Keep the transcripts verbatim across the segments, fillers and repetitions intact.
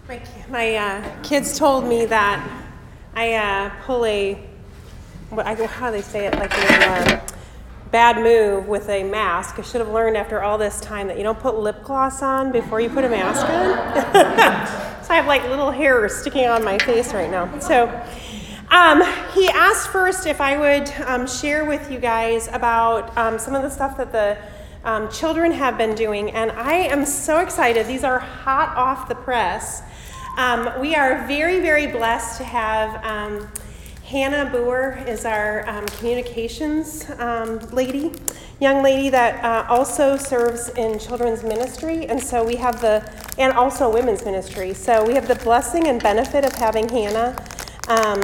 My, my uh, kids told me that I uh, pull a, what I, how do they say it, like a uh, bad move with a mask. I should have learned after all this time that you don't put lip gloss on before you put a mask on. So I have like little hairs sticking on my face right now. So um, he asked first if I would um, share with you guys about um, some of the stuff that the um, children have been doing. And I am so excited. These are hot off the press. Um, we are very, very blessed to have um, Hannah Boer is our um, communications um, lady, young lady that uh, also serves in children's ministry, and so we have the, and also women's ministry. So we have the blessing and benefit of having Hannah um,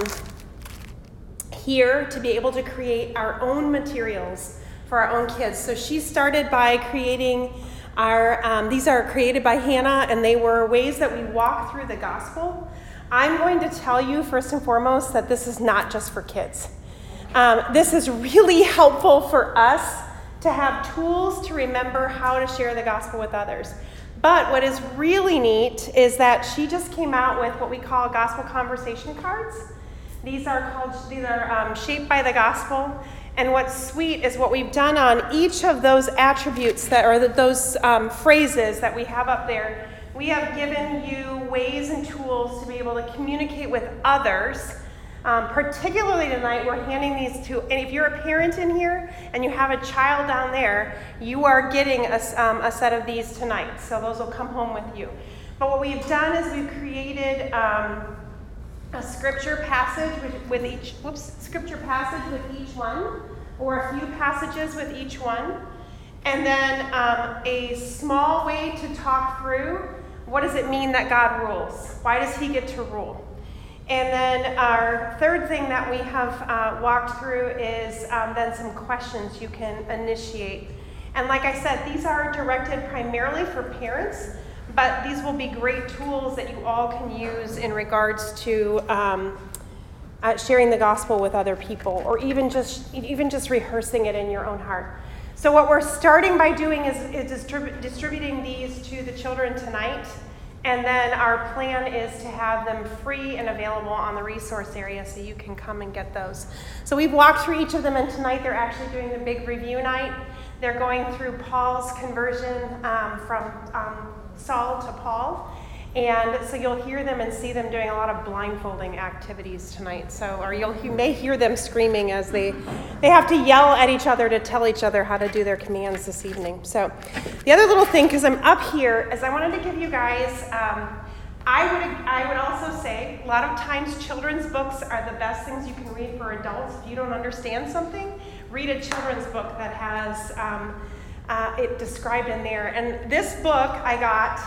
here to be able to create our own materials for our own kids. So she started by creating Our, um, these are created by Hannah, and they were ways that we walk through the gospel. I'm going to tell you first and foremost that this is not just for kids. Um, this is really helpful for us to have tools to remember how to share the gospel with others. But what is really neat is that she just came out with what we call gospel conversation cards. These are called, these are um, shaped by the gospel. And what's sweet is what we've done on each of those attributes that are those um, phrases that we have up there. We have given you ways and tools to be able to communicate with others. Um, particularly tonight, we're handing these to, and if you're a parent in here and you have a child down there, you are getting a, um, a set of these tonight. So those will come home with you. But what we've done is we've created um, a scripture passage with, with each, whoops, scripture passage with each one, or a few passages with each one, and then um, a small way to talk through what does it mean that God rules? Why does he get to rule? And then our third thing that we have uh, walked through is um, then some questions you can initiate. And like I said, these are directed primarily for parents, but these will be great tools that you all can use in regards to um, uh, sharing the gospel with other people, or even just even just rehearsing it in your own heart. So what we're starting by doing is, is distrib- distributing these to the children tonight, and then our plan is to have them free and available on the resource area so you can come and get those. So we've walked through each of them, and tonight they're actually doing the big review night. They're going through Paul's conversion um, from um, Saul to Paul. And so you'll hear them and see them doing a lot of blindfolding activities tonight. So, or you'll, you may hear them screaming as they, they have to yell at each other to tell each other how to do their commands this evening. So the other little thing, because I'm up here, is I wanted to give you guys, um, I would I would also say, a lot of times children's books are the best things you can read for adults. If you don't understand something, read a children's book that has um, uh, it described in there. And this book I got,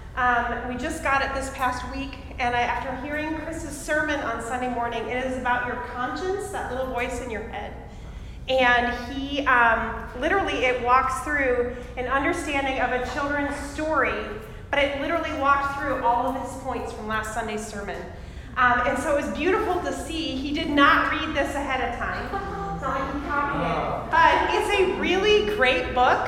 Um, we just got it this past week, and I, after hearing Chris's sermon on Sunday morning, it is about your conscience, that little voice in your head. And he, um, literally, it walks through an understanding of a children's story, but it literally walked through all of his points from last Sunday's sermon. Um, and so it was beautiful to see. He did not read this ahead of time. It's not like he copied it. But it's a really great book.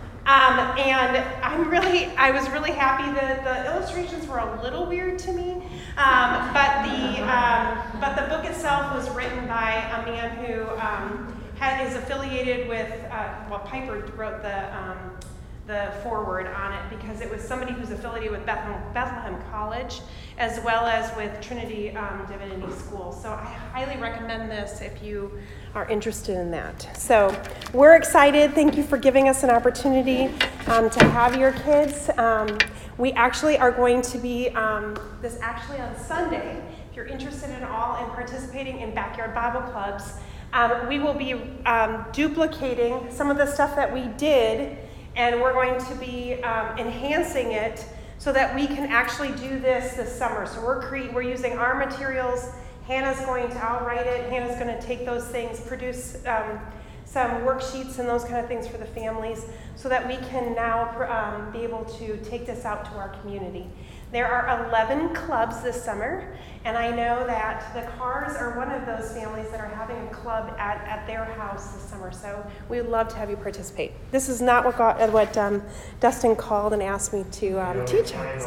Um, and I'm really, I was really happy that the illustrations were a little weird to me, um, but the um, but the book itself was written by a man who um, had, is affiliated with, uh, well, Piper wrote the um, the foreword on it because it was somebody who's affiliated with Bethlehem, Bethlehem College, as well as with Trinity um, Divinity School. So I highly recommend this if you are interested in that. So we're excited. Thank you for giving us an opportunity um, to have your kids. Um, we actually are going to be, um, this actually on Sunday, if you're interested at all in participating in Backyard Bible Clubs, um, we will be um, duplicating some of the stuff that we did, and we're going to be um, enhancing it so that we can actually do this this summer. So we're cre- we're using our materials. Hannah's going to, I'll write it, Hannah's going to take those things, produce um, some worksheets and those kind of things for the families so that we can now um, be able to take this out to our community. There are eleven clubs this summer, and I know that the Carrs are one of those families that are having a club at, at their house this summer, so we would love to have you participate. This is not what, God, what um, Dustin called and asked me to um, teach on.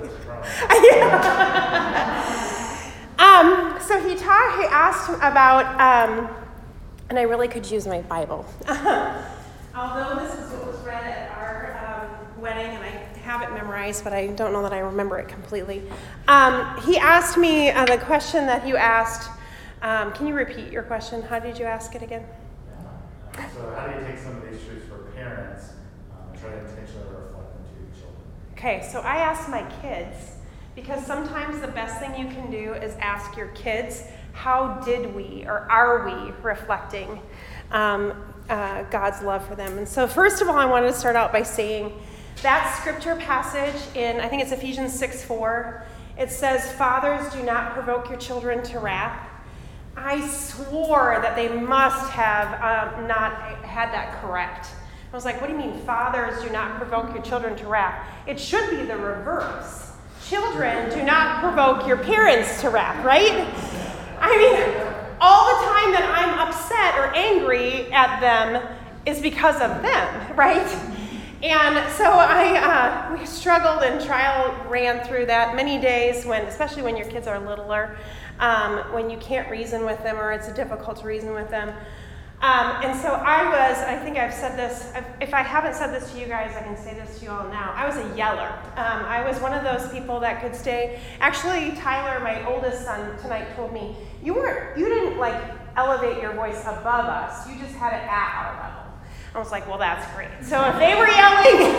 um, so he, taught, he asked about, um, and I really could use my Bible. Although this is what was read at our um, wedding, and I have it memorized, but I don't know that I remember it completely. Um, he asked me uh, the question that you asked. Um, can you repeat your question? How did you ask it again? Yeah. So how do you take some of these truths for parents um, and try to intentionally reflect them to your children? Okay, so I asked my kids, because sometimes the best thing you can do is ask your kids, how did we or are we reflecting um, uh, God's love for them? And so first of all, I wanted to start out by saying that scripture passage in, I think it's Ephesians six four, it says, fathers, do not provoke your children to wrath. I swore that they must have um, not had that correct. I was like, what do you mean, fathers, do not provoke your children to wrath? It should be the reverse. Children, do not provoke your parents to wrath, right? I mean, all the time that I'm upset or angry at them is because of them, right? And so I, uh, we struggled and trial ran through that many days when, especially when your kids are littler, um, when you can't reason with them or it's difficult to reason with them. Um, and so I was, I think I've said this, if I haven't said this to you guys, I can say this to you all now. I was a yeller. Um, I was one of those people that could stay, actually Tyler, my oldest son, tonight told me, you weren't, you didn't like elevate your voice above us, you just had it at our level. I was like, well, that's great. So if they were yelling,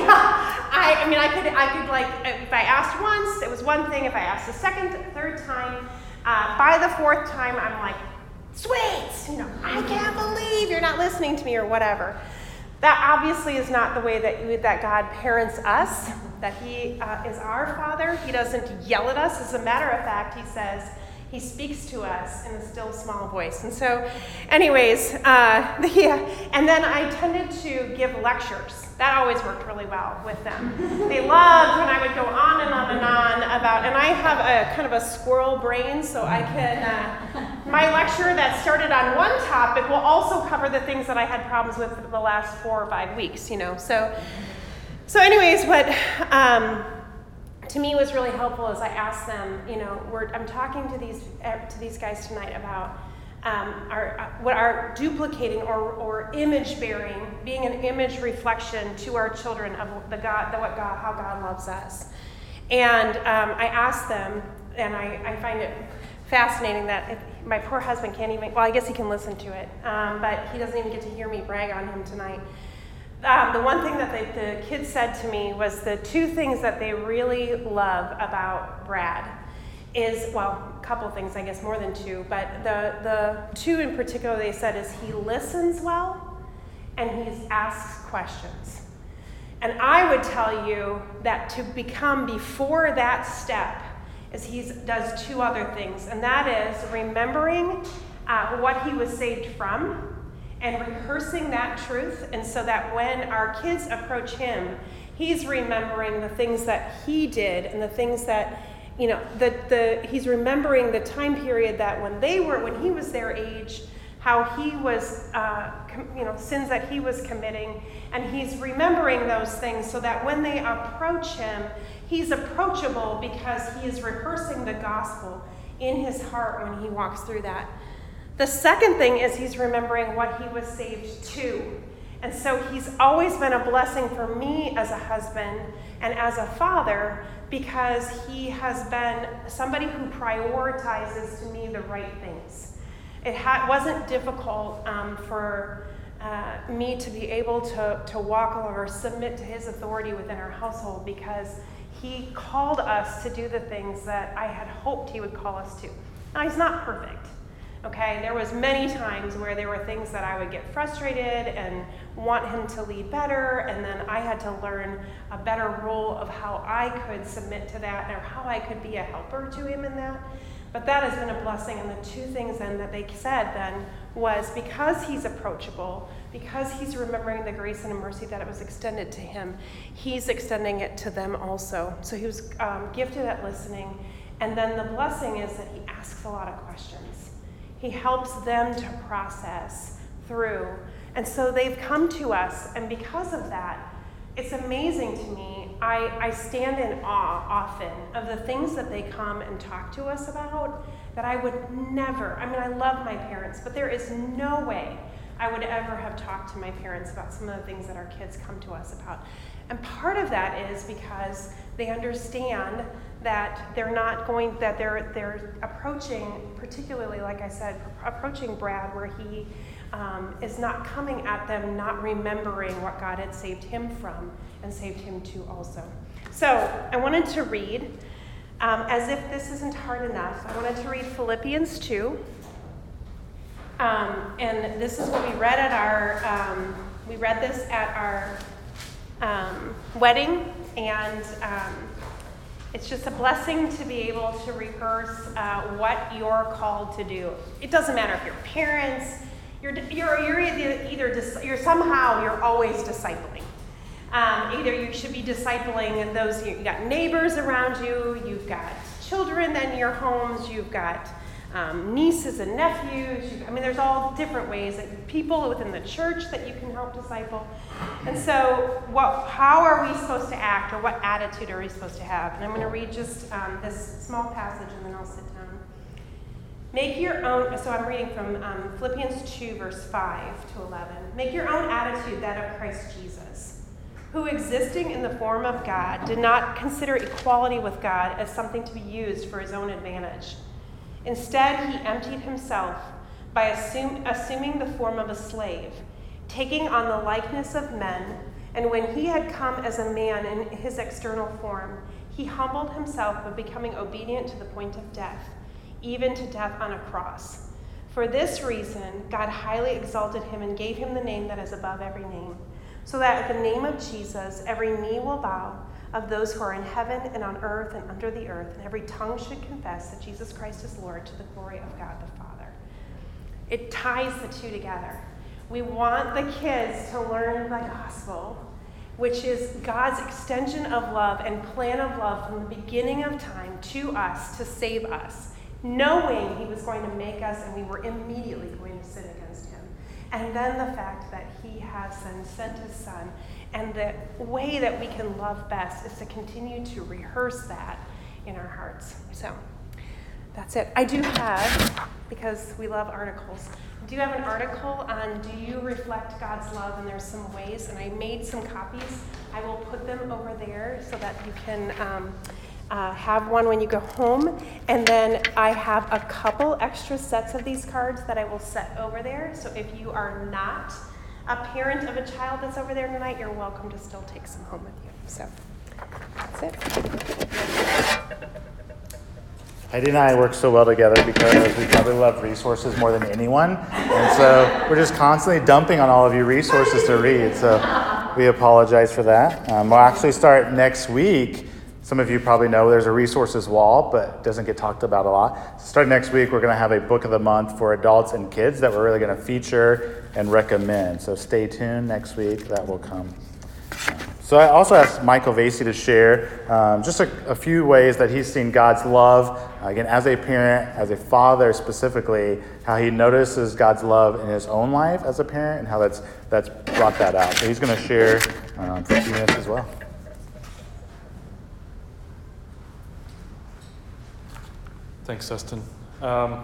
I, I mean, I could, I could like, if I asked once, it was one thing. If I asked the second, third time, uh, by the fourth time, I'm like, sweet, you know, I can't believe you're not listening to me or whatever. That obviously is not the way that you, that God parents us, that he uh, is our Father. He doesn't yell at us. As a matter of fact, he says, he speaks to us in a still small voice. And so, anyways, uh, the, and then I tended to give lectures. That always worked really well with them. They loved when I would go on and on and on about, and I have a kind of a squirrel brain, so I can, uh, my lecture that started on one topic will also cover the things that I had problems with for the last four or five weeks, you know. So, so anyways, what, um, to me was really helpful is I asked them, you know, we're, I'm talking to these to these guys tonight about um, our, uh, what our duplicating or, or image bearing, being an image reflection to our children of the God, the, what God, how God loves us. And um, I asked them, and I, I find it fascinating that if, my poor husband can't even, well, I guess he can listen to it, um, but he doesn't even get to hear me brag on him tonight. Um, the one thing that they, the kids said to me was the two things that they really love about Brad is, well, a couple things, I guess, more than two, but the, the two in particular they said is he listens well and he asks questions. And I would tell you that to become before that step is he does two other things, and that is remembering uh, what he was saved from, and rehearsing that truth, and so that when our kids approach him, he's remembering the things that he did and the things that, you know, the, the he's remembering the time period that when they were, when he was their age, how he was, uh, com, you know, sins that he was committing, and he's remembering those things so that when they approach him, he's approachable because he is rehearsing the gospel in his heart when he walks through that. The second thing is he's remembering what he was saved to. And so he's always been a blessing for me as a husband and as a father because he has been somebody who prioritizes to me the right things. It ha- wasn't difficult um, for uh, me to be able to, to walk or submit to his authority within our household because he called us to do the things that I had hoped he would call us to. Now, he's not perfect. Okay, there was many times where there were things that I would get frustrated and want him to lead better, and then I had to learn a better role of how I could submit to that or how I could be a helper to him in that. But that has been a blessing. And the two things then that they said then was because he's approachable, because he's remembering the grace and mercy that it was extended to him, he's extending it to them also. So he was um, gifted at listening. And then the blessing is that he asks a lot of questions. He helps them to process through. And so they've come to us, and because of that, it's amazing to me. I, I stand in awe often of the things that they come and talk to us about that I would never, I mean, I love my parents, but there is no way I would ever have talked to my parents about some of the things that our kids come to us about. And part of that is because they understand that they're not going, that they're they're approaching, particularly, like I said, approaching Brad where he um, is not coming at them, not remembering what God had saved him from and saved him to also. So I wanted to read, um, as if this isn't hard enough, I wanted to read Philippians two. Um, and this is what we read at our, um, we read this at our um, wedding, and um, it's just a blessing to be able to rehearse uh, what you're called to do. It doesn't matter if you're parents, you're you're you're either, either you're somehow you're always discipling. Um, either you should be discipling those you got neighbors around you, you've got children in your homes, you've got um, nieces and nephews. You, I mean, there's all different ways that people within the church that you can help disciple. And so, what? How are we supposed to act, or what attitude are we supposed to have? And I'm going to read just um, this small passage, and then I'll sit down. Make your own. So I'm reading from um, Philippians two, verse five to eleven. Make your own attitude that of Christ Jesus, who, existing in the form of God, did not consider equality with God as something to be used for his own advantage. Instead, he emptied himself by assume, assuming the form of a slave, taking on the likeness of men, and when he had come as a man in his external form, he humbled himself by becoming obedient to the point of death, even to death on a cross. For this reason, God highly exalted him and gave him the name that is above every name, so that at the name of Jesus, every knee will bow, of those who are in heaven and on earth and under the earth, and every tongue should confess that Jesus Christ is Lord, to the glory of God the Father. It ties the two together. We want the kids to learn the gospel, which is God's extension of love and plan of love from the beginning of time to us to save us, knowing he was going to make us and we were immediately going to sin against him. And then the fact that he has then sent his son. And the way that we can love best is to continue to rehearse that in our hearts. So that's it. I do have, because we love articles, I do have an article on do you reflect God's love, and there's some ways, and I made some copies. I will put them over there so that you can um, uh, have one when you go home. And then I have a couple extra sets of these cards that I will set over there. So if you are not a parent of a child that's over there tonight, you're welcome to still take some home with you. So that's it. Heidi and I work so well together because we probably love resources more than anyone. And so we're just constantly dumping on all of you resources to read. So we apologize for that. Um, we'll actually start next week. Some of you probably know there's a resources wall, but it doesn't get talked about a lot. So starting next week, we're going to have a book of the month for adults and kids that we're really going to feature and recommend. So stay tuned next week. That will come. So I also asked Michael Vasey to share um, just a, a few ways that he's seen God's love, uh, again, as a parent, as a father specifically, how he notices God's love in his own life as a parent and how that's that's brought that out. So he's going to share um, for a few minutes as well. Thanks, Dustin. Um,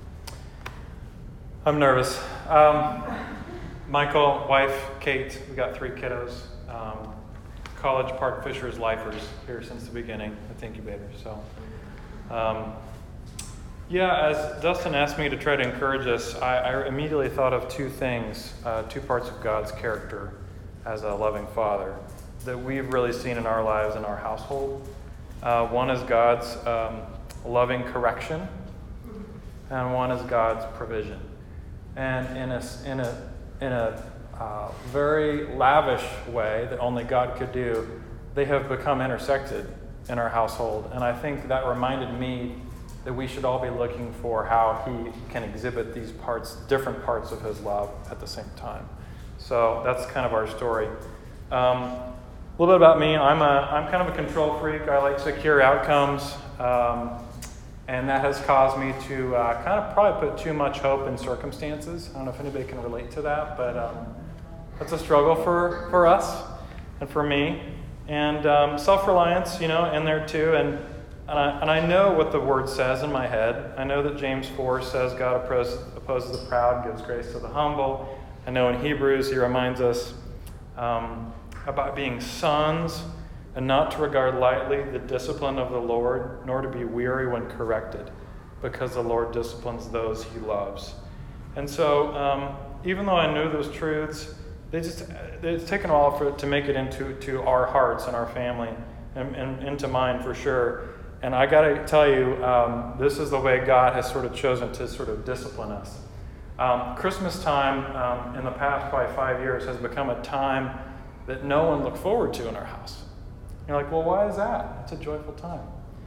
I'm nervous. Um, Michael, wife, Kate, we got three kiddos. Um, College Park Fishers lifers here since the beginning at the incubator. So, um, yeah, as Dustin asked me to try to encourage us, I, I immediately thought of two things, uh, two parts of God's character as a loving father that we've really seen in our lives and our household. Uh, one is God's um, loving correction, and one is God's provision. And in a in a in a uh, very lavish way that only God could do, they have become intersected in our household. And I think that reminded me that we should all be looking for how he can exhibit these parts, different parts of his love at the same time. So that's kind of our story. Um, a little bit about me. I'm a I'm kind of a control freak. I like secure outcomes, um, and that has caused me to uh, kind of probably put too much hope in circumstances. I don't know if anybody can relate to that, but um, that's a struggle for, for us and for me. And um, self-reliance, you know, in there too. And and I, and I know what the word says in my head. I know that James four says God opposes, opposes the proud, gives grace to the humble. I know in Hebrews he reminds us um, about being sons and not to regard lightly the discipline of the Lord, nor to be weary when corrected, because the Lord disciplines those he loves. And so um, even though I knew those truths, they just it's taken a while for it to make it into to our hearts and our family and, and into mine for sure. And I got to tell you, um, this is the way God has sort of chosen to sort of discipline us. Um, Christmas time um, in the past probably five years has become a time that no one looked forward to in our house. You're like, well, why is that? It's a joyful time.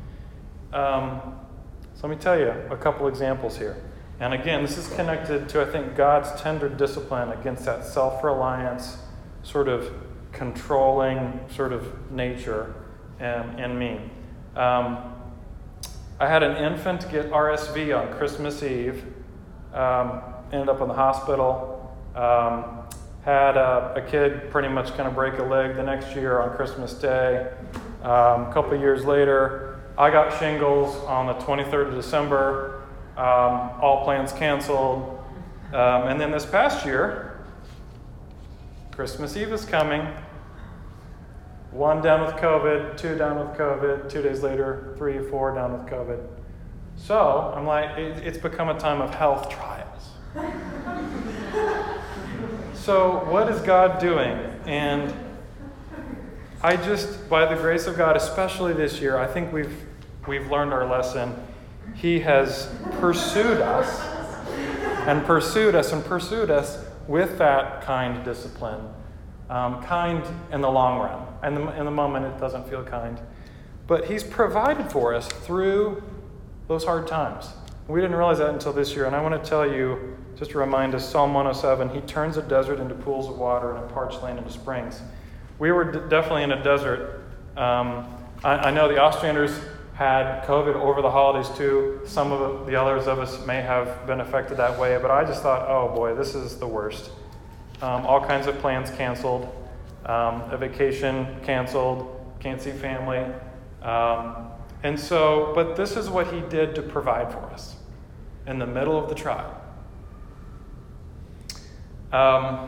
Um, so let me tell you a couple examples here. And again, this is connected to, I think, God's tender discipline against that self-reliance, sort of controlling sort of nature in, in me. Um, I had an infant get R S V on Christmas Eve. Um, ended up in the hospital. Um, had a, a kid pretty much kind of break a leg the next year on Christmas Day. Um, a couple of years later, I got shingles on the twenty-third of December. Um, all plans canceled. Um, and then this past year, Christmas Eve is coming. One down with COVID, two down with COVID, two days later, three, four down with COVID. So I'm like, it, it's become a time of health trials. So what is God doing? And I just, by the grace of God, especially this year, I think we've we've learned our lesson. He has pursued us and pursued us and pursued us with that kind discipline. Um, kind in the long run. And in, in the moment, it doesn't feel kind. But he's provided for us through those hard times. We didn't realize that until this year. And I want to tell you, just to remind us, Psalm one oh seven, he turns a desert into pools of water and a parched land into springs. We were d- definitely in a desert. Um, I, I know the Austrianders had COVID over the holidays too. Some of the others of us may have been affected that way. But I just thought, oh boy, this is the worst. Um, all kinds of plans canceled, um, a vacation canceled, can't see family. Um, and so, but this is what he did to provide for us in the middle of the trial. Um,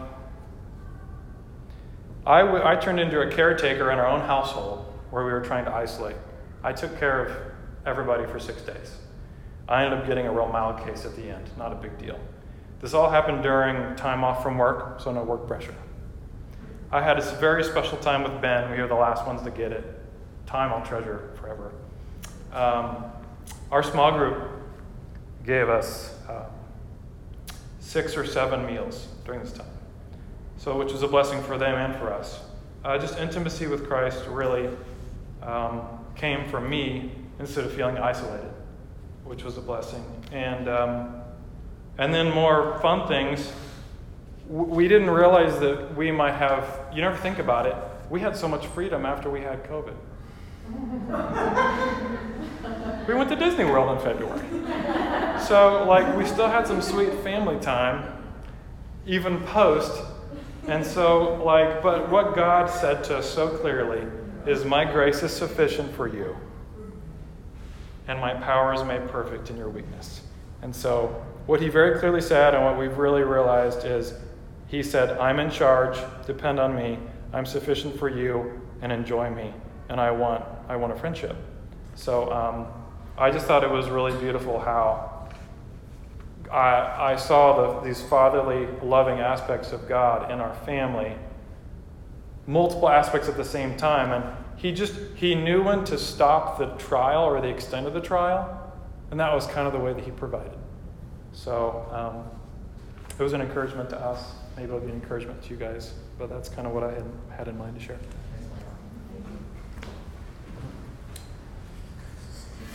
I, w- I turned into a caretaker in our own household where we were trying to isolate. I took care of everybody for six days. I ended up getting a real mild case at the end, not a big deal. This all happened during time off from work, so no work pressure. I had a very special time with Ben. We were the last ones to get it. Time I'll treasure forever. Um, our small group gave us uh, six or seven meals during this time, so which was a blessing for them and for us. Uh, just intimacy with Christ really um, came from me instead of feeling isolated, which was a blessing. And um, And then more fun things. We didn't realize that we might have, you never think about it, we had so much freedom after we had COVID. We went to Disney World in February. So, like, we still had some sweet family time, even post. And so, like, but what God said to us so clearly is, my grace is sufficient for you, and my power is made perfect in your weakness. And so, what he very clearly said, and what we've really realized, is he said, I'm in charge, depend on me, I'm sufficient for you, and enjoy me, and I want I want a friendship. So um, I just thought it was really beautiful how I, I saw the, these fatherly, loving aspects of God in our family, multiple aspects at the same time, and he just, he knew when to stop the trial or the extent of the trial, and that was kind of the way that he provided. So um, it was an encouragement to us. Maybe it'll be an encouragement to you guys. But that's kind of what I had, had in mind to share.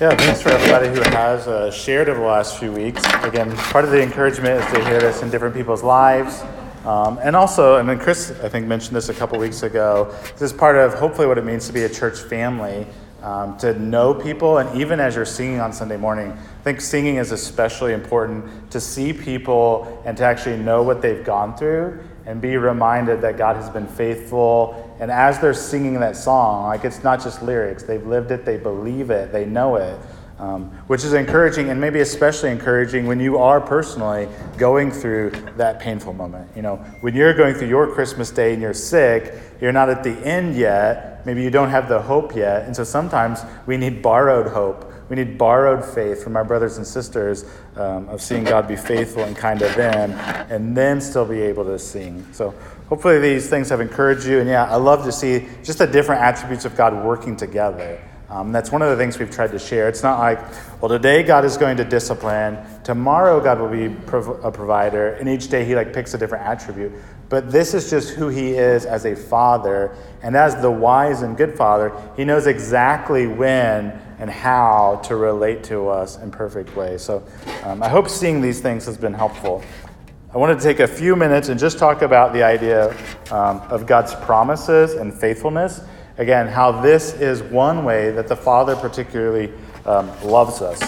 Yeah, thanks for everybody who has uh, shared over the last few weeks. Again, part of the encouragement is to hear this in different people's lives. Um, and also, and then Chris, I think, mentioned this a couple weeks ago, this is part of hopefully what it means to be a church family, um, to know people. And even as you're singing on Sunday morning, I think singing is especially important, to see people and to actually know what they've gone through and be reminded that God has been faithful. And as they're singing that song, like, it's not just lyrics. They've lived it, they believe it, they know it, um, which is encouraging, and maybe especially encouraging when you are personally going through that painful moment. You know, when you're going through your Christmas day and you're sick, you're not at the end yet. Maybe you don't have the hope yet. And so sometimes we need borrowed hope. We need borrowed faith from our brothers and sisters, um, of seeing God be faithful and kind to them, and then still be able to sing. So hopefully these things have encouraged you. And yeah, I love to see just the different attributes of God working together. Um, that's one of the things we've tried to share. It's not like, well, today God is going to discipline, tomorrow God will be prov- a provider, and each day he like picks a different attribute. But this is just who he is as a father. And as the wise and good father, he knows exactly when and how to relate to us in perfect ways. So um, I hope seeing these things has been helpful. I wanted to take a few minutes and just talk about the idea um, of God's promises and faithfulness. Again, how this is one way that the Father particularly um, loves us.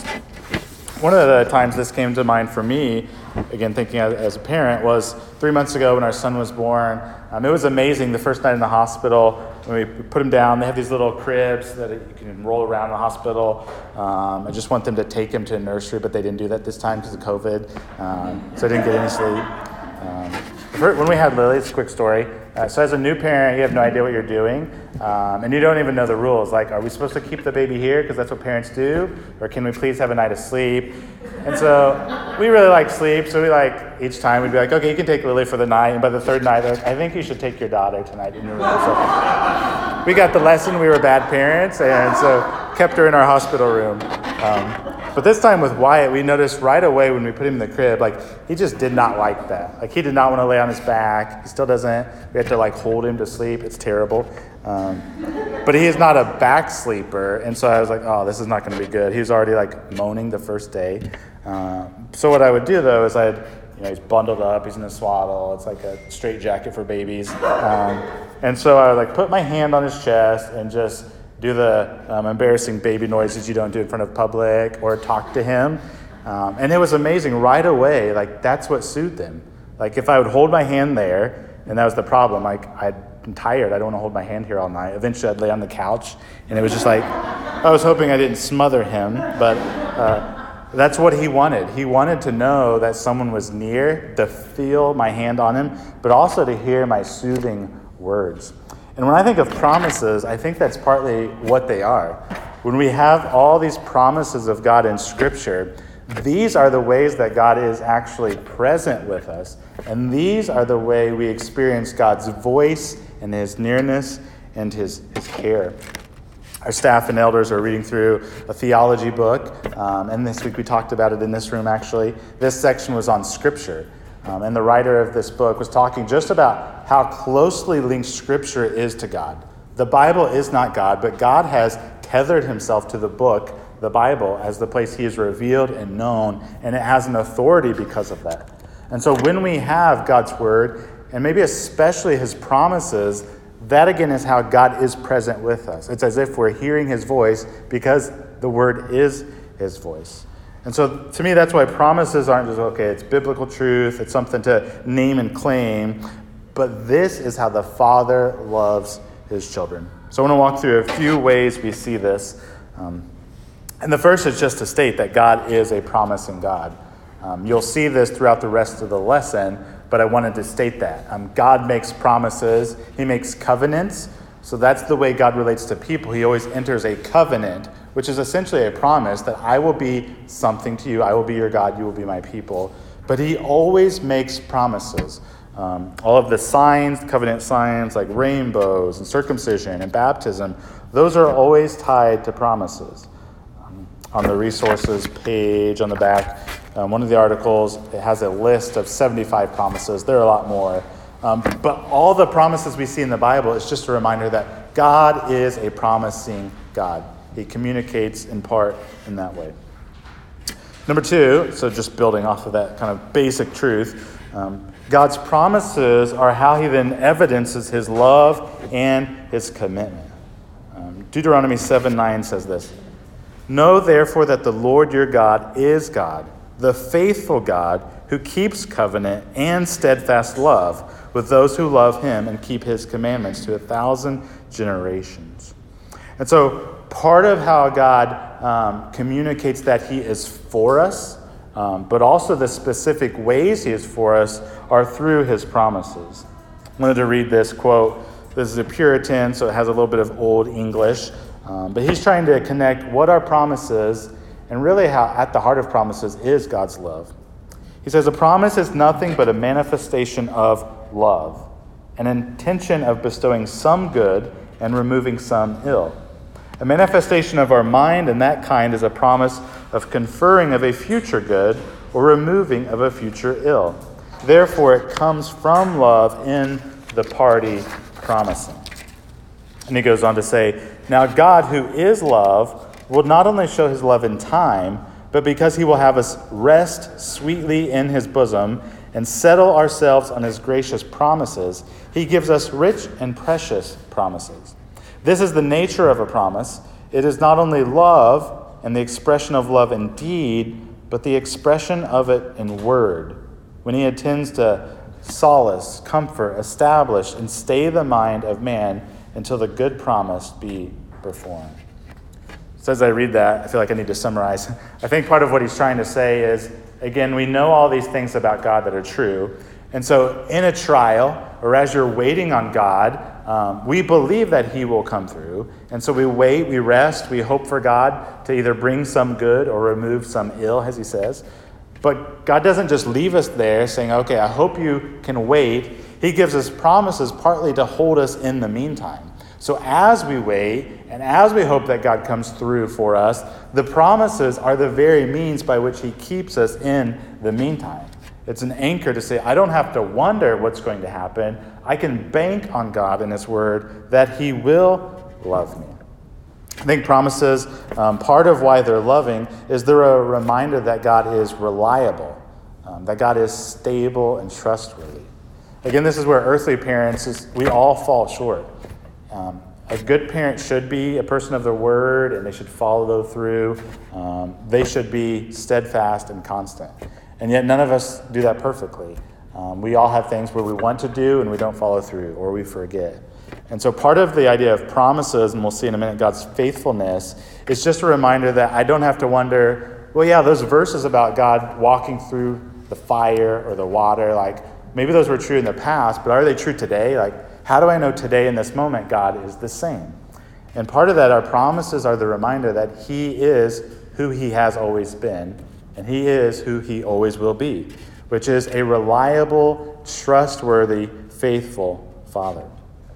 One of the times this came to mind for me, again, thinking as, as a parent, was three months ago when our son was born. Um, it was amazing the first night in the hospital when we put him down. They have these little cribs that you can roll around in the hospital. Um, I just want them to take him to a nursery, but they didn't do that this time because of COVID. Um, so I didn't get any sleep. Um, when we had Lily, it's a quick story. Uh, so as a new parent, you have no idea what you're doing. Um, and you don't even know the rules. Like, are we supposed to keep the baby here because that's what parents do? Or can we please have a night of sleep? And so we really like sleep. So we like, each time we'd be like, okay, you can take Lily for the night. And by the third night, like, I think you should take your daughter tonight in your room. So we got the lesson. We were bad parents. And so kept her in our hospital room. Um, But this time with Wyatt, we noticed right away when we put him in the crib, like, he just did not like that. Like, he did not want to lay on his back. He still doesn't. We had to, like, hold him to sleep. It's terrible. Um, but he is not a back sleeper. And so I was like, oh, this is not going to be good. He was already, like, moaning the first day. Um, so what I would do, though, is I'd, you know, he's bundled up. He's in a swaddle. It's like a straight jacket for babies. Um, and so I would, like, put my hand on his chest and just do the um, embarrassing baby noises you don't do in front of public, or talk to him. Um, and it was amazing right away. Like, that's what soothed him. Like, if I would hold my hand there, and that was the problem, like, I'm tired. I don't want to hold my hand here all night. Eventually, I'd lay on the couch, and it was just like, I was hoping I didn't smother him, but uh, that's what he wanted. He wanted to know that someone was near, to feel my hand on him, but also to hear my soothing words. And when I think of promises, I think that's partly what they are. When we have all these promises of God in Scripture, these are the ways that God is actually present with us. And these are the way we experience God's voice and his nearness and his, his care. Our staff and elders are reading through a theology book. Um, and this week we talked about it in this room, actually. This section was on Scripture. Um, and the writer of this book was talking just about how closely linked Scripture is to God. The Bible is not God, but God has tethered himself to the book, the Bible, as the place he is revealed and known, and it has an authority because of that. And so when we have God's word, and maybe especially his promises, that again is how God is present with us. It's as if we're hearing his voice because the word is his voice. And so to me, that's why promises aren't just, okay, it's biblical truth, it's something to name and claim, but this is how the Father loves his children. So I want to walk through a few ways we see this. Um, and the first is just to state that God is a promising God. Um, you'll see this throughout the rest of the lesson, but I wanted to state that. Um, God makes promises, he makes covenants. So that's the way God relates to people. He always enters a covenant, which is essentially a promise that I will be something to you. I will be your God. You will be my people. But he always makes promises. Um, all of the signs, covenant signs like rainbows and circumcision and baptism, those are always tied to promises. Um, on the resources page on the back, um, one of the articles, it has a list of seventy-five promises. There are a lot more. Um, but all the promises we see in the Bible is just a reminder that God is a promising God. He communicates in part in that way. Number two, so just building off of that kind of basic truth, um, God's promises are how he then evidences his love and his commitment. Um, Deuteronomy seven nine says this, "Know therefore that the Lord your God is God, the faithful God who keeps covenant and steadfast love with those who love him and keep his commandments to a thousand generations." And so part of how God um, communicates that he is for us, um, but also the specific ways he is for us, are through his promises. I wanted to read this quote. This is a Puritan, so it has a little bit of old English. Um, but he's trying to connect what are promises and really how at the heart of promises is God's love. He says, "A promise is nothing but a manifestation of love, an intention of bestowing some good and removing some ill. A manifestation of our mind and that kind is a promise of conferring of a future good or removing of a future ill. Therefore, it comes from love in the party promising." And he goes on to say, "Now God, who is love, will not only show his love in time, but because he will have us rest sweetly in his bosom and settle ourselves on his gracious promises, he gives us rich and precious promises. This is the nature of a promise. It is not only love and the expression of love in deed, but the expression of it in word, when he intends to solace, comfort, establish, and stay the mind of man until the good promise be performed." So as I read that, I feel like I need to summarize. I think part of what he's trying to say is, again, we know all these things about God that are true. And so in a trial, or as you're waiting on God, um, we believe that he will come through. And so we wait, we rest, we hope for God to either bring some good or remove some ill, as he says. But God doesn't just leave us there saying, okay, I hope you can wait. He gives us promises partly to hold us in the meantime. So as we wait and as we hope that God comes through for us, the promises are the very means by which he keeps us in the meantime. It's an anchor to say, I don't have to wonder what's going to happen. I can bank on God and his word that he will love me. I think promises, um, part of why they're loving is they're a reminder that God is reliable, um, that God is stable and trustworthy. Again, this is where earthly parents, is, we all fall short. Um, a good parent should be a person of their word, and they should follow through. Um, they should be steadfast and constant. And yet none of us do that perfectly. Um, we all have things where we want to do and we don't follow through, or we forget. And so part of the idea of promises, and we'll see in a minute, God's faithfulness, is just a reminder that I don't have to wonder, well, yeah, those verses about God walking through the fire or the water, like maybe those were true in the past, but are they true today? Like, how do I know today in this moment God is the same? And part of that, our promises are the reminder that he is who he has always been, and he is who he always will be, which is a reliable, trustworthy, faithful Father.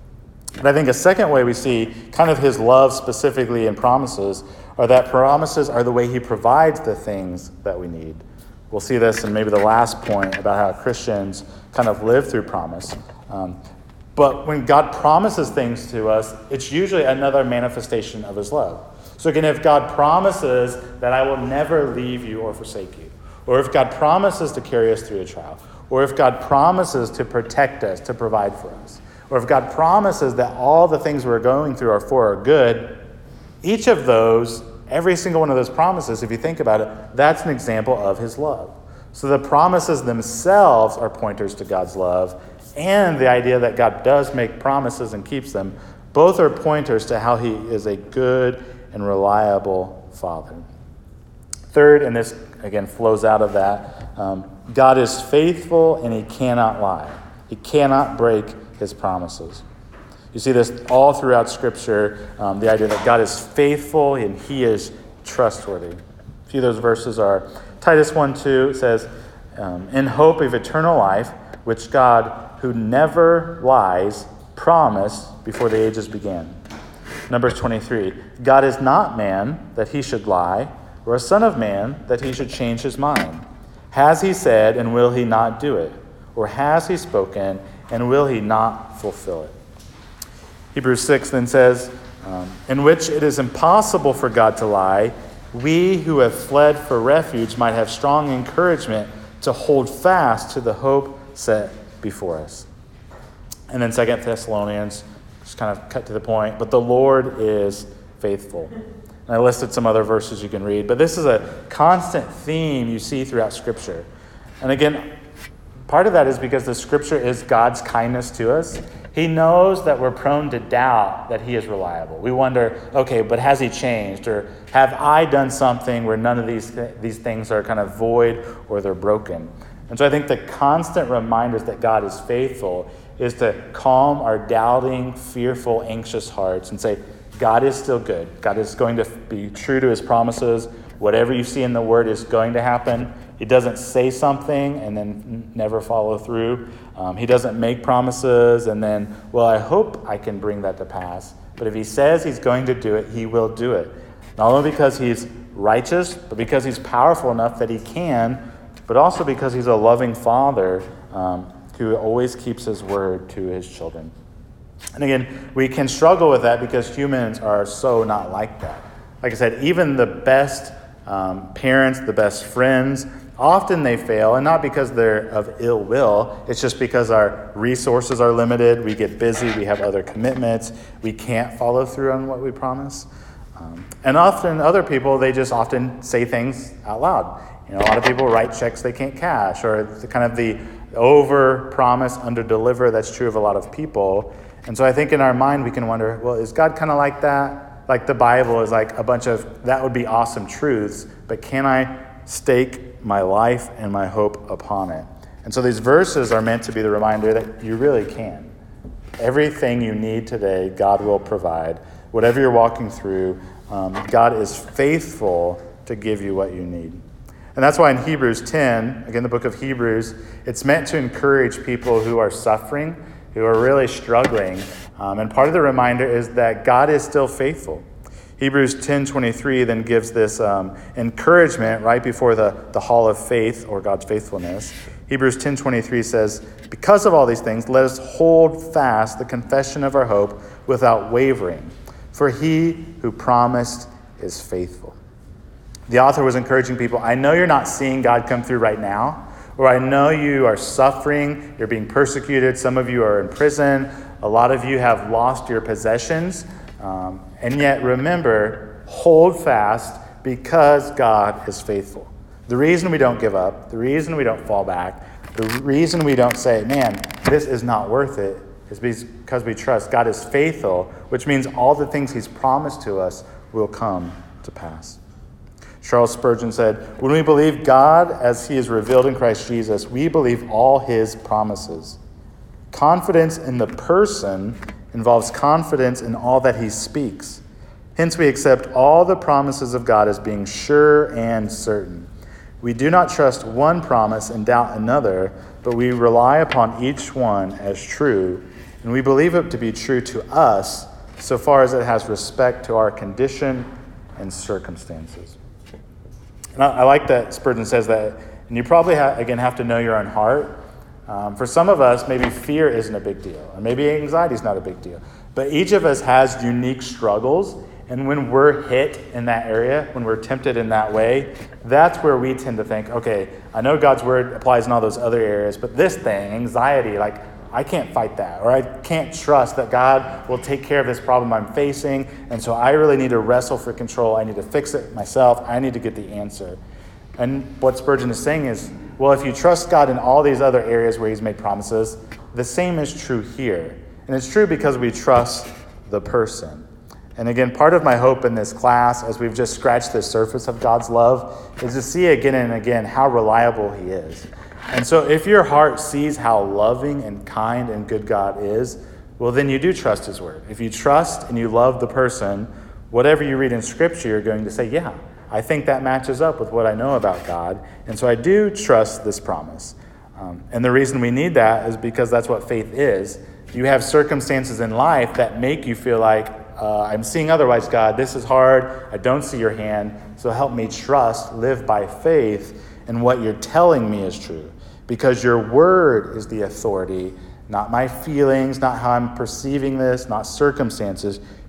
But I think a second way we see kind of his love specifically in promises are that promises are the way he provides the things that we need. We'll see this in maybe the last point about how Christians kind of live through promise. Um, but when God promises things to us, it's usually another manifestation of his love. So again, if God promises that I will never leave you or forsake you, or if God promises to carry us through a trial, or if God promises to protect us, to provide for us, or if God promises that all the things we're going through are for our good, each of those, every single one of those promises, if you think about it, that's an example of his love. So the promises themselves are pointers to God's love, and the idea that God does make promises and keeps them, both are pointers to how he is a good and reliable Father. Third, and this again flows out of that, um, God is faithful and he cannot lie. He cannot break his promises. You see this all throughout Scripture, um, the idea that God is faithful and he is trustworthy. A few of those verses are Titus one two says, um, in hope of eternal life, which God, who never lies, promised before the ages began. Numbers twenty-three, God is not man that he should lie, or a son of man that he should change his mind. Has he said, and will he not do it? Or has he spoken, and will he not fulfill it? Hebrews six then says, um, in which it is impossible for God to lie, we who have fled for refuge might have strong encouragement to hold fast to the hope set before us. And then Second Thessalonians, just kind of cut to the point, but the Lord is faithful. And I listed some other verses you can read, but this is a constant theme you see throughout Scripture. And again, part of that is because the Scripture is God's kindness to us. He knows that we're prone to doubt that he is reliable. We wonder, okay, but has he changed? Or have I done something where none of these, th- these things are kind of void or they're broken? And so I think the constant reminders that God is faithful is to calm our doubting, fearful, anxious hearts and say, God is still good. God is going to be true to his promises. Whatever you see in the word is going to happen. He doesn't say something and then never follow through. Um, he doesn't make promises and then, well, I hope I can bring that to pass. But if he says he's going to do it, he will do it. Not only because he's righteous, but because he's powerful enough that he can, but also because he's a loving father um, who always keeps his word to his children. And again, we can struggle with that because humans are so not like that. Like I said, even the best um, parents, the best friends, often they fail, and not because they're of ill will. It's just because our resources are limited. We get busy. We have other commitments. We can't follow through on what we promise. Um, and often other people, they just often say things out loud. You know, a lot of people write checks they can't cash, or the kind of the over-promise, under-deliver. That's true of a lot of people. And so I think in our mind we can wonder, well, is God kind of like that? Like the Bible is like a bunch of, that would be awesome truths, but can I stake my life and my hope upon it? And so these verses are meant to be the reminder that you really can. Everything you need today, God will provide. Whatever you're walking through, um, God is faithful to give you what you need. And that's why in Hebrews ten, again, the book of Hebrews, it's meant to encourage people who are suffering, who are really struggling. Um, and part of the reminder is that God is still faithful. Hebrews ten twenty-three then gives this um, encouragement right before the, the hall of faith or God's faithfulness. Hebrews ten twenty-three says, because of all these things, let us hold fast the confession of our hope without wavering. For he who promised is faithful. The author was encouraging people, I know you're not seeing God come through right now, or I know you are suffering, you're being persecuted, some of you are in prison, a lot of you have lost your possessions, um, and yet remember, hold fast because God is faithful. The reason we don't give up, the reason we don't fall back, the reason we don't say, man, this is not worth it, is because we trust God is faithful, which means all the things he's promised to us will come to pass. Charles Spurgeon said, when we believe God as he is revealed in Christ Jesus, we believe all his promises. Confidence in the person involves confidence in all that he speaks. Hence, we accept all the promises of God as being sure and certain. We do not trust one promise and doubt another, but we rely upon each one as true, and we believe it to be true to us so far as it has respect to our condition and circumstances. And I, I like that Spurgeon says that, and you probably, ha- again, have to know your own heart. Um, for some of us, maybe fear isn't a big deal, or maybe anxiety is not a big deal. But each of us has unique struggles, and when we're hit in that area, when we're tempted in that way, that's where we tend to think, okay, I know God's word applies in all those other areas, but this thing, anxiety, like, I can't fight that, or I can't trust that God will take care of this problem I'm facing, and so I really need to wrestle for control. I need to fix it myself. I need to get the answer. And what Spurgeon is saying is, well, if you trust God in all these other areas where he's made promises, the same is true here. And it's true because we trust the person. And again, part of my hope in this class, as we've just scratched the surface of God's love, is to see again and again how reliable he is. And so if your heart sees how loving and kind and good God is, well, then you do trust his word. If you trust and you love the person, whatever you read in Scripture, you're going to say, yeah, I think that matches up with what I know about God. And so I do trust this promise. Um, and the reason we need that is because that's what faith is. You have circumstances in life that make you feel like, uh, I'm seeing otherwise, God. This is hard. I don't see your hand. So help me trust, live by faith, and what you're telling me is true. Because your word is the authority, not my feelings, not how I'm perceiving this, not circumstances.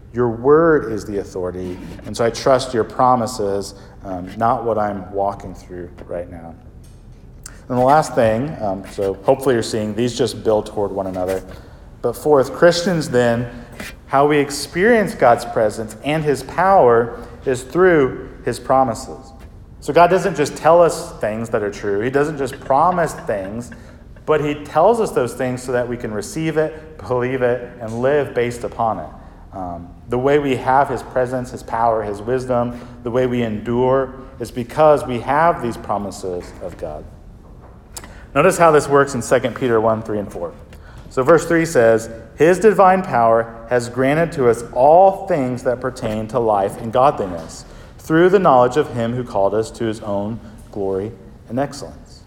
Your word is the authority, and so I trust your promises, um, not what I'm walking through right now. And the last thing, um, so hopefully you're seeing these just build toward one another. But fourth, Christians then, how we experience God's presence and his power is through his promises. So God doesn't just tell us things that are true. He doesn't just promise things, but he tells us those things so that we can receive it, believe it, and live based upon it. Um, the way we have his presence, his power, his wisdom, the way we endure is because we have these promises of God. Notice how this works in Second Peter one, three, and four. So verse three says, his divine power has granted to us all things that pertain to life and godliness, through the knowledge of him who called us to his own glory and excellence.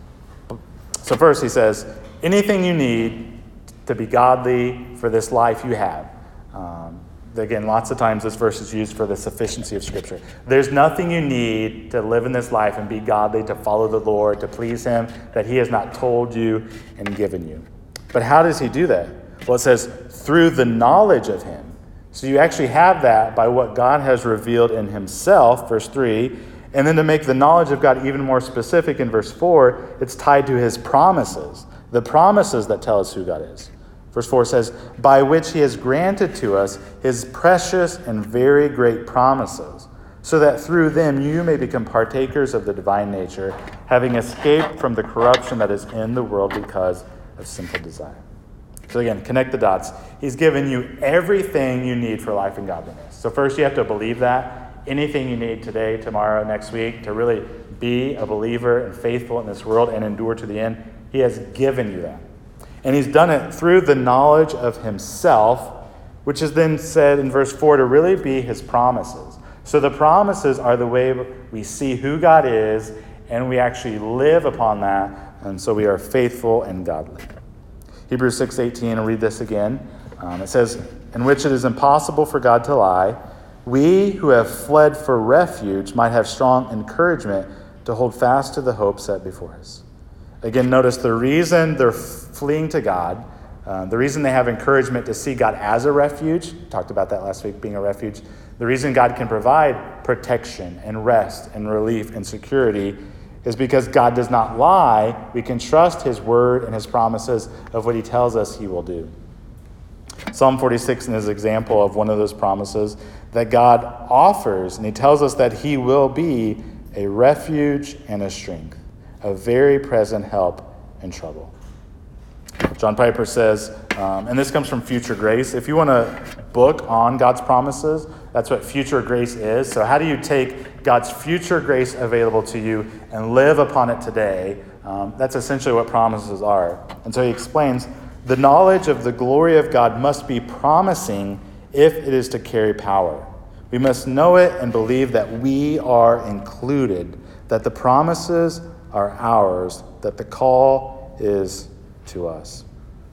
So first he says, anything you need to be godly for this life you have. Um, again, lots of times this verse is used for the sufficiency of Scripture. There's nothing you need to live in this life and be godly, to follow the Lord, to please him, that he has not told you and given you. But how does he do that? Well, it says, through the knowledge of him. So you actually have that by what God has revealed in himself, verse three. And then to make the knowledge of God even more specific in verse four, it's tied to his promises, the promises that tell us who God is. Verse four says, by which he has granted to us his precious and very great promises, so that through them you may become partakers of the divine nature, having escaped from the corruption that is in the world because of sinful desire. So again, connect the dots. He's given you everything you need for life and godliness. So first you have to believe that. Anything you need today, tomorrow, next week, to really be a believer and faithful in this world and endure to the end, he has given you that. And he's done it through the knowledge of himself, which is then said in verse four to really be his promises. So the promises are the way we see who God is, and we actually live upon that, and so we are faithful and godly. Hebrews six eighteen, I'll read this again. Um, it says, in which it is impossible for God to lie, we who have fled for refuge might have strong encouragement to hold fast to the hope set before us. Again, notice the reason they're fleeing to God, uh, the reason they have encouragement to see God as a refuge, talked about that last week, being a refuge, the reason God can provide protection and rest and relief and security is because God does not lie. We can trust his word and his promises of what he tells us he will do. Psalm forty-six is an example of one of those promises that God offers, and he tells us that he will be a refuge and a strength, a very present help in trouble. John Piper says, um, and this comes from Future Grace, if you want a book on God's promises, that's what Future Grace is. So how do you take God's future grace available to you and live upon it today? Um, that's essentially what promises are. And so he explains, the knowledge of the glory of God must be promising if it is to carry power. We must know it and believe that we are included, that the promises are ours, that the call is to us.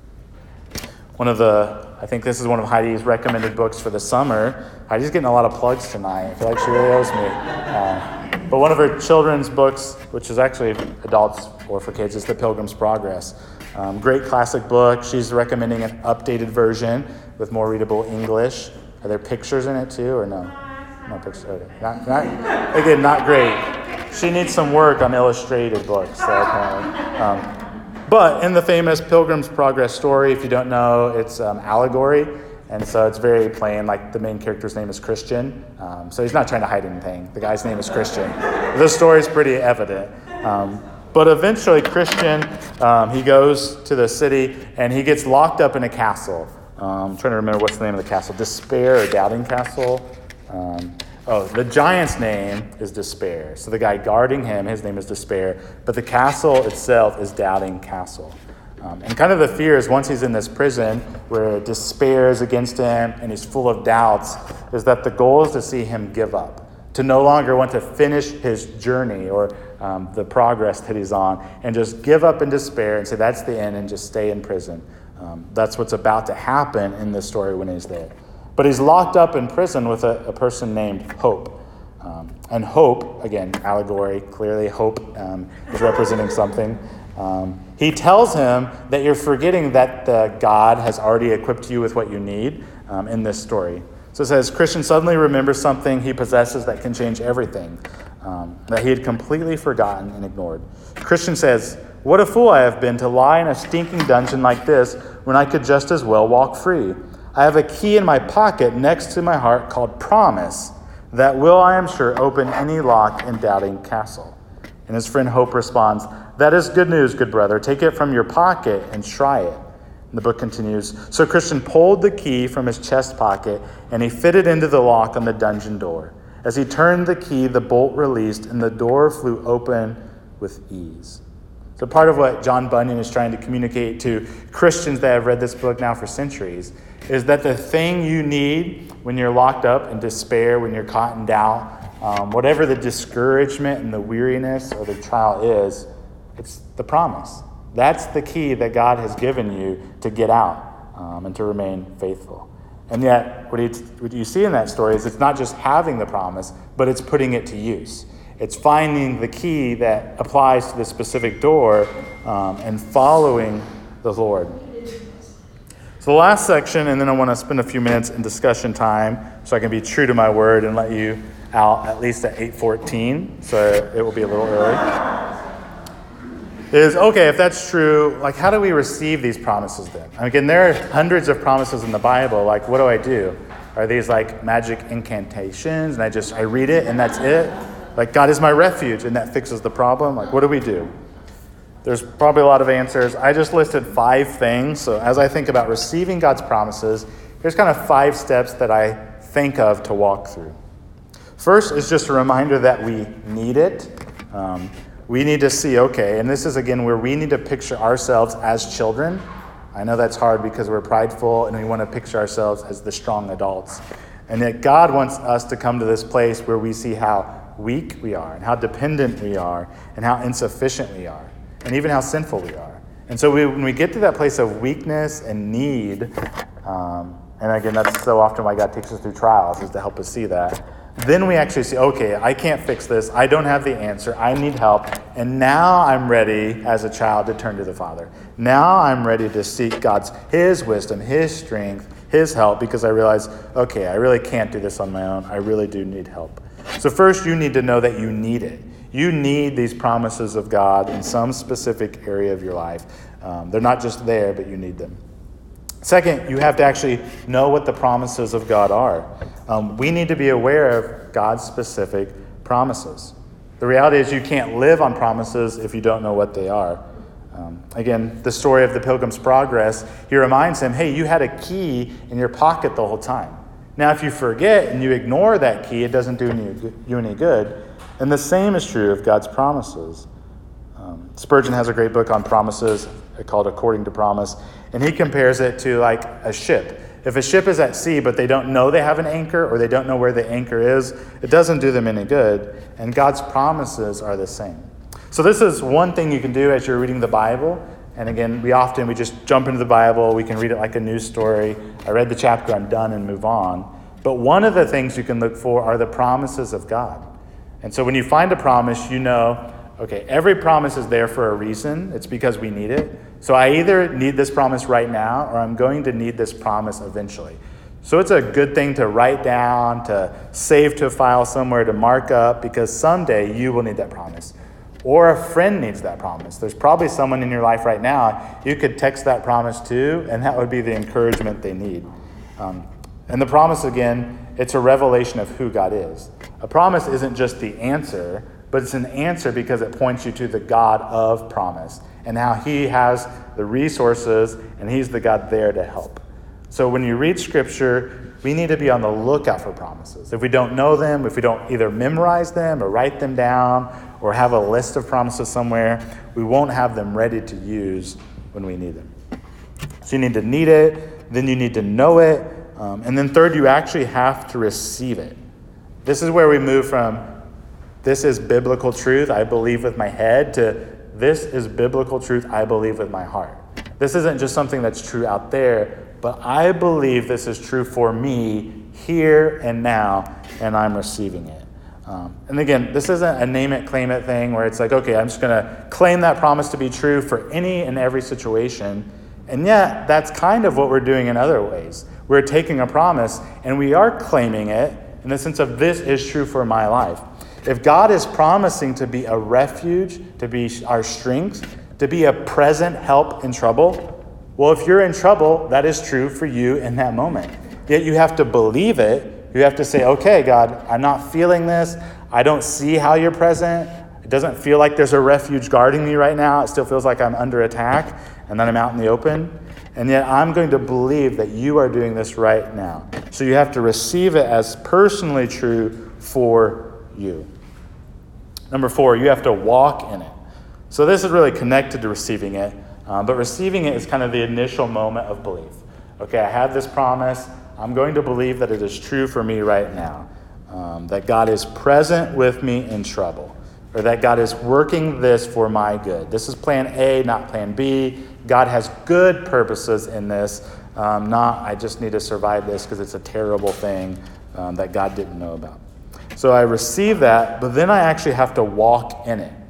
One of the, I think this is one of Heidi's recommended books for the summer. Heidi's getting a lot of plugs tonight. I feel like she really owes me. Uh, but one of her children's books, which is actually adults or for kids, is The Pilgrim's Progress. Um, great classic book. She's recommending an updated version with more readable English. Are there pictures in it too, or no? No pictures. Okay. Not, not, again, not great. She needs some work on illustrated books, so apparently. Um, but in the famous Pilgrim's Progress story, if you don't know, it's um, allegory. And so it's very plain, like the main character's name is Christian. Um, so he's not trying to hide anything. The guy's name is Christian. The story's pretty evident. Um, but eventually Christian, um, he goes to the city and he gets locked up in a castle. Um, I'm trying to remember what's the name of the castle. Despair or Doubting Castle. Um, oh, the giant's name is Despair. So the guy guarding him, his name is Despair. But the castle itself is Doubting Castle. Um, and kind of the fear is once he's in this prison where despair is against him and he's full of doubts, is that the goal is to see him give up, to no longer want to finish his journey or um, the progress that he's on, and just give up in despair and say that's the end and just stay in prison. Um, that's what's about to happen in this story when he's there. But he's locked up in prison with a, a person named Hope. Um, and Hope, again, allegory, clearly Hope um, is representing something. Um, he tells him that you're forgetting that the God has already equipped you with what you need um, in this story. So it says, Christian suddenly remembers something he possesses that can change everything, um, that he had completely forgotten and ignored. Christian says, what a fool I have been to lie in a stinking dungeon like this when I could just as well walk free. I have a key in my pocket next to my heart called promise that will, I am sure, open any lock in Doubting Castle. And his friend Hope responds, that is good news, good brother. Take it from your pocket and try it. And the book continues, so Christian pulled the key from his chest pocket and he fitted into the lock on the dungeon door. As he turned the key, the bolt released and the door flew open with ease. So part of what John Bunyan is trying to communicate to Christians that have read this book now for centuries is that the thing you need when you're locked up in despair, when you're caught in doubt, um, whatever the discouragement and the weariness or the trial is, it's the promise. That's the key that God has given you to get out um, and to remain faithful. And yet, what you, what you see in that story is it's not just having the promise, but it's putting it to use. It's finding the key that applies to the specific door um, and following the Lord. So the last section, and then I want to spend a few minutes in discussion time so I can be true to my word and let you out at least at eight fourteen, so it will be a little early. Is, okay, if that's true, like how do we receive these promises then? Again, there are hundreds of promises in the Bible. Like, what do I do? Are these like magic incantations and I just, I read it and that's it? Like, God is my refuge and that fixes the problem? Like, what do we do? There's probably a lot of answers. I just listed five things. So as I think about receiving God's promises, here's kind of five steps that I think of to walk through. First is just a reminder that we need it. Um, We need to see, okay, and this is, again, where we need to picture ourselves as children. I know that's hard because we're prideful and we want to picture ourselves as the strong adults. And yet God wants us to come to this place where we see how weak we are and how dependent we are and how insufficient we are and even how sinful we are. And so we, when we get to that place of weakness and need, um, and again, that's so often why God takes us through trials, is to help us see that. Then we actually see, okay, I can't fix this. I don't have the answer. I need help. And now I'm ready as a child to turn to the Father. Now I'm ready to seek God's, His wisdom, His strength, His help, because I realize, okay, I really can't do this on my own. I really do need help. So first, you need to know that you need it. You need these promises of God in some specific area of your life. Um, they're not just there, but you need them. Second, you have to actually know what the promises of God are. Um, we need to be aware of God's specific promises. The reality is you can't live on promises if you don't know what they are. Um, again, the story of the Pilgrim's Progress, he reminds him, hey, you had a key in your pocket the whole time. Now, if you forget and you ignore that key, it doesn't do any, you any good. And the same is true of God's promises. Um, Spurgeon has a great book on promises called According to Promise, and he compares it to like a ship. If a ship is at sea, but they don't know they have an anchor or they don't know where the anchor is, it doesn't do them any good. And God's promises are the same. So this is one thing you can do as you're reading the Bible. And again, we often, we just jump into the Bible. We can read it like a news story. I read the chapter, I'm done, and move on. But one of the things you can look for are the promises of God. And so when you find a promise, you know, okay, every promise is there for a reason. It's because we need it. So I either need this promise right now or I'm going to need this promise eventually. So it's a good thing to write down, to save to a file somewhere, to mark up, because someday you will need that promise. Or a friend needs that promise. There's probably someone in your life right now you could text that promise to, and that would be the encouragement they need. Um, and the promise, again, it's a revelation of who God is. A promise isn't just the answer, but it's an answer because it points you to the God of promise and how He has the resources and He's the God there to help. So when you read Scripture, we need to be on the lookout for promises. If we don't know them, if we don't either memorize them or write them down or have a list of promises somewhere, we won't have them ready to use when we need them. So you need to need it, then you need to know it, um, and then third, you actually have to receive it. This is where we move from this is biblical truth, I believe with my head, to this is biblical truth, I believe with my heart. This isn't just something that's true out there, but I believe this is true for me here and now, and I'm receiving it. Um, and again, this isn't a name it, claim it thing where it's like, okay, I'm just going to claim that promise to be true for any and every situation. And yet, that's kind of what we're doing in other ways. We're taking a promise and we are claiming it in the sense of this is true for my life. If God is promising to be a refuge, to be our strength, to be a present help in trouble, well, if you're in trouble, that is true for you in that moment. Yet you have to believe it. You have to say, okay, God, I'm not feeling this. I don't see how you're present. It doesn't feel like there's a refuge guarding me right now. It still feels like I'm under attack and then I'm out in the open. And yet I'm going to believe that you are doing this right now. So you have to receive it as personally true for you. Number four, you have to walk in it. So this is really connected to receiving it. Um, but receiving it is kind of the initial moment of belief. Okay, I have this promise. I'm going to believe that it is true for me right now. Um, that God is present with me in trouble. Or that God is working this for my good. This is plan A, not plan B. God has good purposes in this. Um, not, I just need to survive this because it's a terrible thing um, that God didn't know about. So I receive that, but then I actually have to walk in it.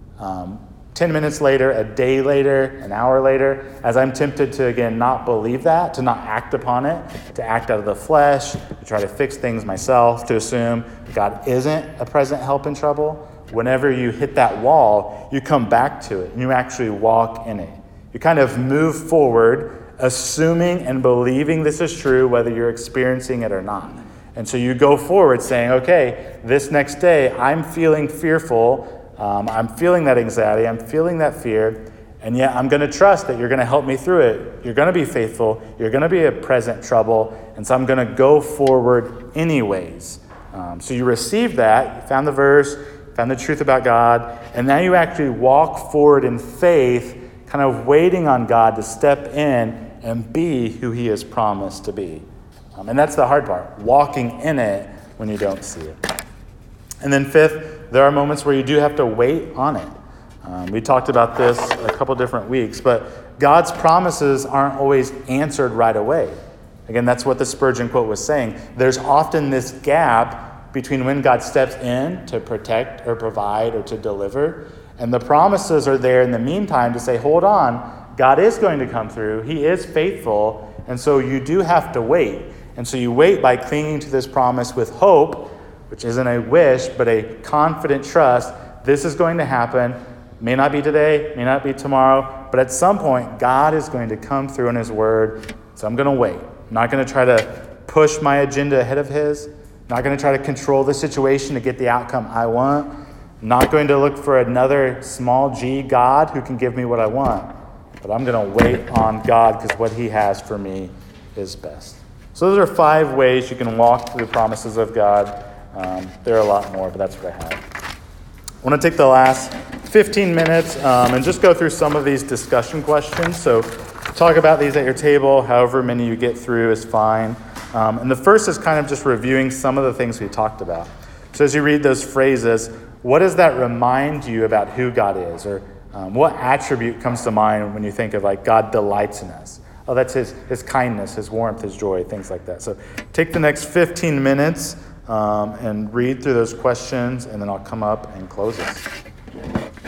Um, Ten minutes later, a day later, an hour later, as I'm tempted to, again, not believe that, to not act upon it, to act out of the flesh, to try to fix things myself, to assume God isn't a present help in trouble, whenever you hit that wall, you come back to it and you actually walk in it. You kind of move forward, assuming and believing this is true, whether you're experiencing it or not. And so you go forward saying, okay, this next day, I'm feeling fearful. Um, I'm feeling that anxiety, I'm feeling that fear, and yet I'm going to trust that you're going to help me through it. You're going to be faithful, you're going to be a present trouble, and so I'm going to go forward anyways. Um, so you received that, you found the verse, found the truth about God, and now you actually walk forward in faith, kind of waiting on God to step in and be who he has promised to be. Um, and that's the hard part, walking in it when you don't see it. And then fifth, there are moments where you do have to wait on it. Um, we talked about this a couple different weeks, but God's promises aren't always answered right away. Again, that's what the Spurgeon quote was saying. There's often this gap between when God steps in to protect or provide or to deliver, and the promises are there in the meantime to say, hold on, God is going to come through. He is faithful, and so you do have to wait. And so you wait by clinging to this promise with hope, which isn't a wish, but a confident trust. This is going to happen. May not be today, may not be tomorrow, but at some point, God is going to come through in his word. So I'm going to wait. I'm not going to try to push my agenda ahead of his. I'm not going to try to control the situation to get the outcome I want. I'm not going to look for another small g God who can give me what I want. But I'm going to wait on God because what he has for me is best. So those are five ways you can walk through the promises of God. Um, there are a lot more, but that's what I have. I want to take the last fifteen minutes um, and just go through some of these discussion questions. So talk about these at your table. However many you get through is fine. Um, and the first is kind of just reviewing some of the things we talked about. So as you read those phrases, what does that remind you about who God is? Or um, what attribute comes to mind when you think of like God delights in us? Oh, that's his, his kindness, his warmth, his joy, things like that. So take the next fifteen minutes Um, and read through those questions, and then I'll come up and close this.